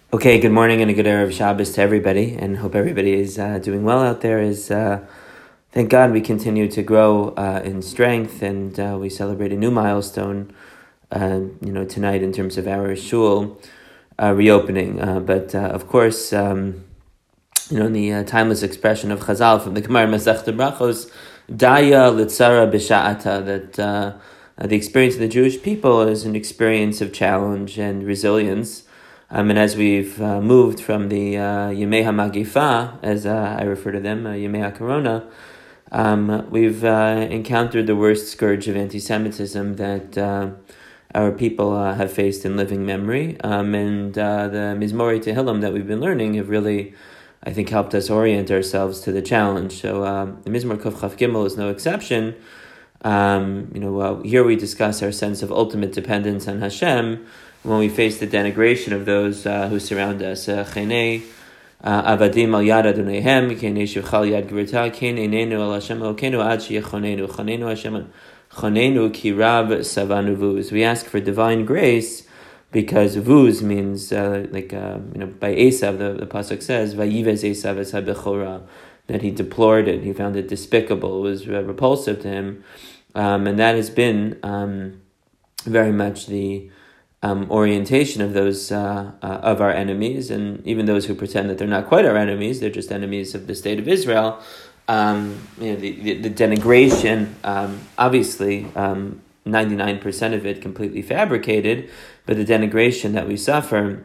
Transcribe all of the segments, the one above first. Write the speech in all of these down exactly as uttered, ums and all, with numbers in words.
Okay, good morning and a good Erev Shabbos to everybody, and hope everybody is uh, doing well out there. Is uh, thank God we continue to grow uh, in strength, and uh, we celebrate a new milestone, uh, you know, tonight in terms of our shul uh, reopening. Uh, but uh, of course, um, you know, in the uh, timeless expression of Chazal from the Gemara Masechta Brachos, Daya Litzara B'Sha'ata, that uh, the experience of the Jewish people is an experience of challenge and resilience. Um, and as we've uh, moved from the uh, Yemei HaMagifa, as uh, I refer to them, uh, Yemei HaKorona, um, we've uh, encountered the worst scourge of anti-Semitism that uh, our people uh, have faced in living memory. Um, and uh, the Mizmorei Tehillim that we've been learning have really, I think, helped us orient ourselves to the challenge. So uh, the Mizmor Kuf Chaf Gimel is no exception. Um, you know, uh, here we discuss our sense of ultimate dependence on Hashem when we face the denigration of those uh, who surround us. Chenei avadim al yad adonaihem, chenei shivchal yad gvirta, cheneinenu al Hashem elokenu ad sheyechonenu, chonenu Hashem, chonenu ki rab savanu vuz. We ask for divine grace because vuz means, uh, like, uh, you know, by Esav, the, the pasuk says, vayivez Esav es ha-bechora, that he deplored it, he found it despicable, it was uh, repulsive to him. Um, and that has been um, very much the Um, orientation of those uh, uh, of our enemies, and even those who pretend that they're not quite our enemies, they're just enemies of the state of Israel. Um, you know, the, the, the denigration, um, obviously, um, ninety-nine percent of it completely fabricated, but the denigration that we suffer,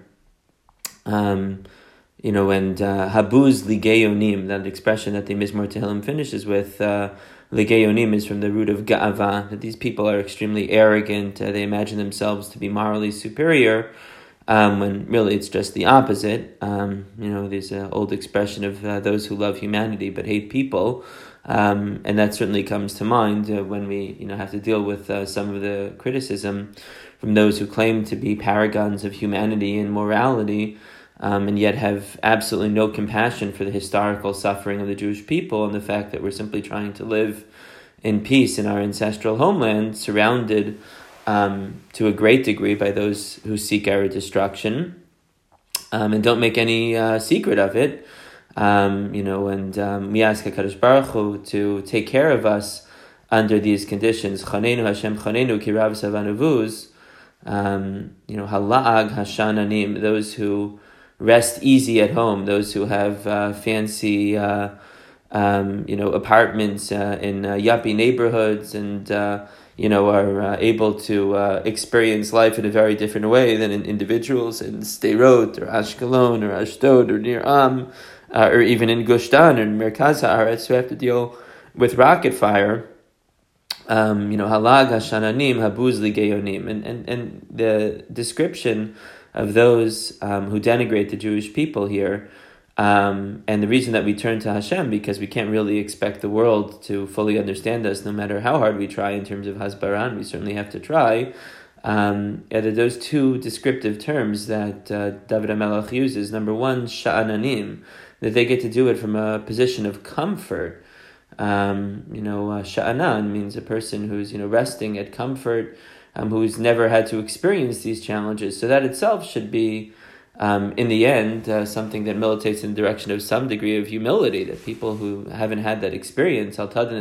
um, you know, and uh, habuz ligeyonim, that expression that the Mizmor Tehillim finishes with, uh, Ligeyonim is from the root of ga'ava, that these people are extremely arrogant, uh, they imagine themselves to be morally superior, um, when really it's just the opposite. Um, you know, there's an old expression of uh, those who love humanity but hate people, um, and that certainly comes to mind uh, when we, you know, have to deal with uh, some of the criticism from those who claim to be paragons of humanity and morality, Um, and yet have absolutely no compassion for the historical suffering of the Jewish people and the fact that we're simply trying to live in peace in our ancestral homeland, surrounded um, to a great degree by those who seek our destruction, um, and don't make any uh, secret of it. Um, you know, and um, we ask HaKadosh Baruch Hu to take care of us under these conditions. Chanenu Hashem chanenu ki rav savanu vuz. Um, you know, hala'ag hashananim, those who rest easy at home, those who have uh, fancy, uh, um, you know, apartments uh, in uh, yuppie neighborhoods, and uh, you know, are uh, able to uh, experience life in a very different way than in individuals in Sderot or Ashkelon or Ashdod or Nir Am, uh, or even in Gush Dan or in Merkaz Haaretz, who have to deal with rocket fire. Um, you know, halag hashananim habuz ligeyonim, and and and the description of those um, who denigrate the Jewish people here, um, and the reason that we turn to Hashem, because we can't really expect the world to fully understand us, no matter how hard we try in terms of Hasbaran. We certainly have to try. Um, yeah, those two descriptive terms that uh, David HaMelech uses. Number one, sha'ananim, that they get to do it from a position of comfort. Um, you know, uh, sha'anan means a person who's, you know, resting at comfort, Um, who's never had to experience these challenges. So that itself should be, um, in the end, uh, something that militates in the direction of some degree of humility, that people who haven't had that experience, halavai,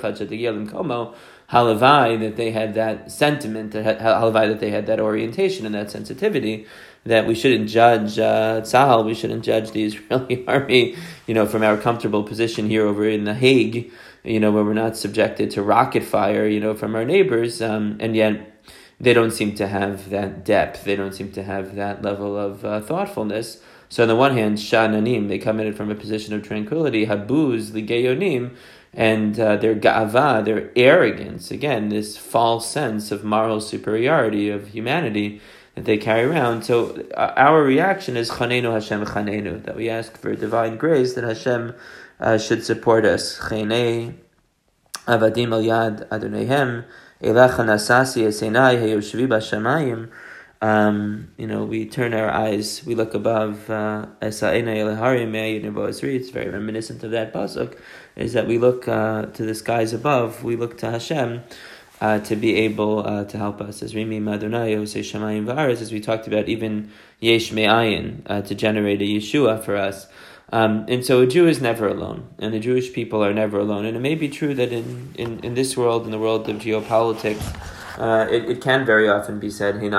that they had that sentiment, halavai, that they had that orientation and that sensitivity, that we shouldn't judge uh, Tzahal, we shouldn't judge the Israeli army, you know, from our comfortable position here over in The Hague, you know, where we're not subjected to rocket fire, you know, from our neighbors, um, and yet they don't seem to have that depth. They don't seem to have that level of uh, thoughtfulness. So on the one hand, sha'ananim, they come at it from a position of tranquility, habuz, ligeyonim, and uh, their ga'ava, their arrogance, again, this false sense of moral superiority of humanity that they carry around. So uh, our reaction is chanenu Hashem chanenu, that we ask for divine grace, that Hashem uh, should support us. Chenei avadim al yad adonaihem, Elecha nasasi esenai heyoshvi b'shamayim. Um, you know, we turn our eyes, we look above. It's very reminiscent of that pasuk, is that we look uh, to the skies above, we look to Hashem, uh, to be able uh, to help us. As Rimi Madonai, Osei Shamayim V'aretz, as we talked about, even Yesh Me'ayin, uh, to generate a Yeshua for us. Um, and so a Jew is never alone, and the Jewish people are never alone. And it may be true that in, in, in this world, in the world of geopolitics, uh, it, it can very often be said, and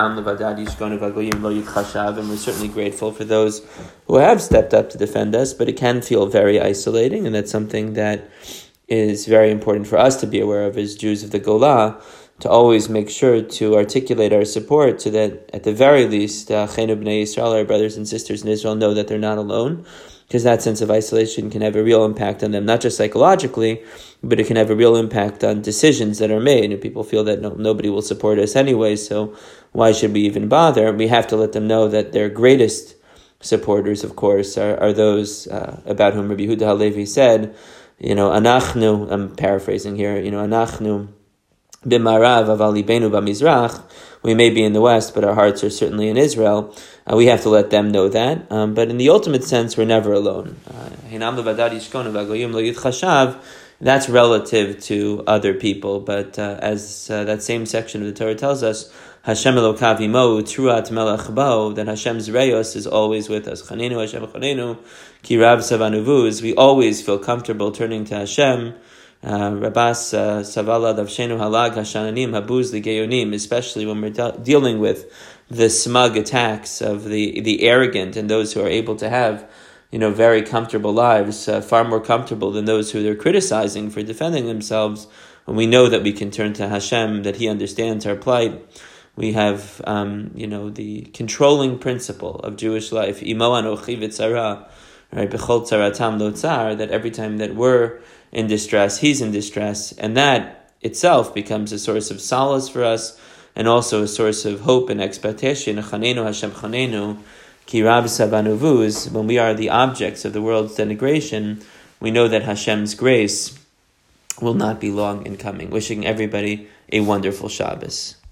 we're certainly grateful for those who have stepped up to defend us, but it can feel very isolating, and that's something that is very important for us to be aware of as Jews of the Golah, to always make sure to articulate our support so that at the very least, Chenu B'nai Yisrael, our brothers and sisters in Israel, know that they're not alone, because that sense of isolation can have a real impact on them, not just psychologically, but it can have a real impact on decisions that are made. And people feel that no, nobody will support us anyway, so why should we even bother? We have to let them know that their greatest supporters, of course, are, are those uh, about whom Rabbi Yehuda Halevi said, you know, Anachnu, I'm paraphrasing here, you know, Anachnu b'marav aval libenu b'mizrach, we may be in the West, but our hearts are certainly in Israel. Uh, we have to let them know that. Um, but in the ultimate sense, we're never alone. Uh, that's relative to other people. But uh, as uh, that same section of the Torah tells us, Hashem Elokav imo truat melech bo, that Hashem's reyos is always with us. Chanenu Hashem chanenu ki rav savanuvuz. We always feel comfortable turning to Hashem. Uh, Rabas Savala Davshenu Halag Hashananim Habuz Ligeyonim, especially when we're de- dealing with the smug attacks of the, the arrogant and those who are able to have, you know, very comfortable lives, uh, far more comfortable than those who they're criticizing for defending themselves. And we know that we can turn to Hashem, that He understands our plight. We have, um, you know, the controlling principle of Jewish life, Imo Anochi V'tzara, right, B'chol tzaratam lo tzar, that every time that we're in distress, He's in distress, and that itself becomes a source of solace for us, and also a source of hope and expectation. Chanenu Hashem chanenu ki rab savanuvuz. When we are the objects of the world's denigration, we know that Hashem's grace will not be long in coming. Wishing everybody a wonderful Shabbos.